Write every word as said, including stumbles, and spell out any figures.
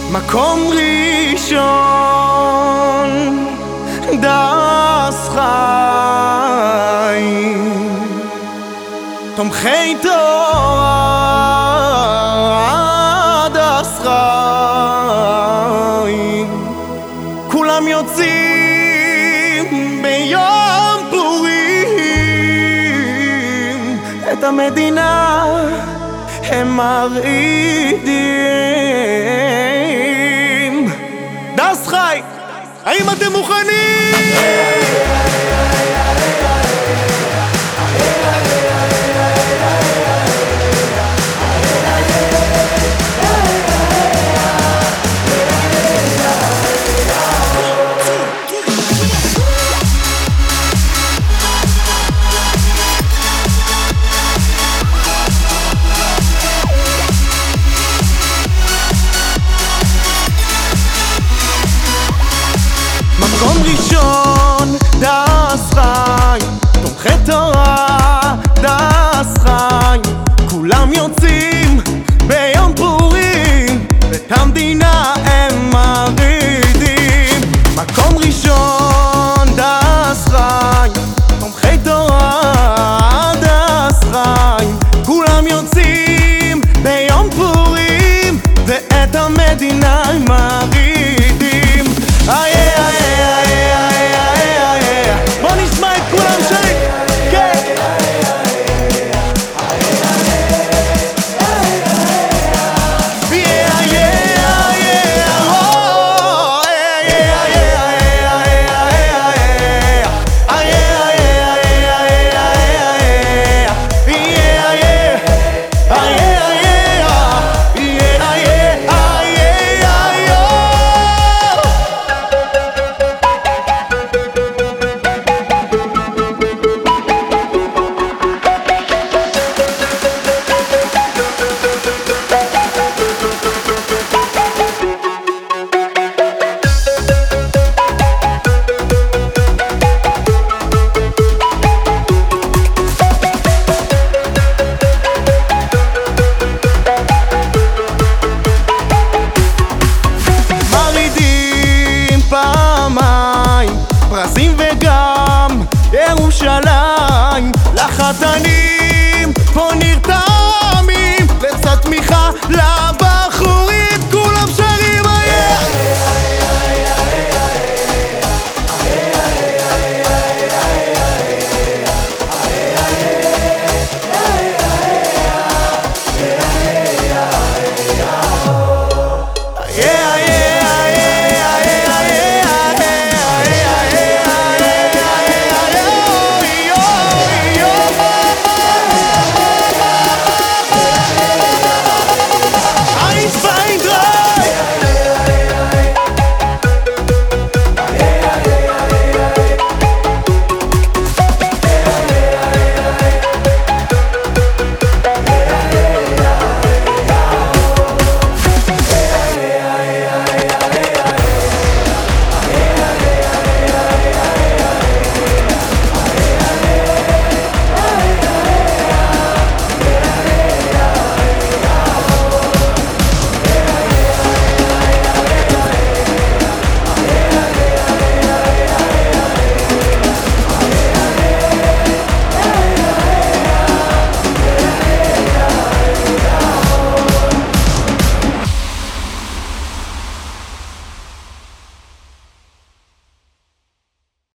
מקום ראשון דס חיים, תומכי תורה דס חיים, כולם יוצאים ביום פורים, את המדינה הם מרעידים. דס חי, האם אתם מוכנים? מקום ראשון דס חי, תומכי תורה דס חי, כולם יוצאים ביום פורים, ואת המדינה הם מרעידים. מקום ראשון דס חי, תומכי תורה דס חי, כולם יוצאים ביום פורים, ואת המדינה הם מרעידים. איי פרסים וגם ירושלים לחתנים.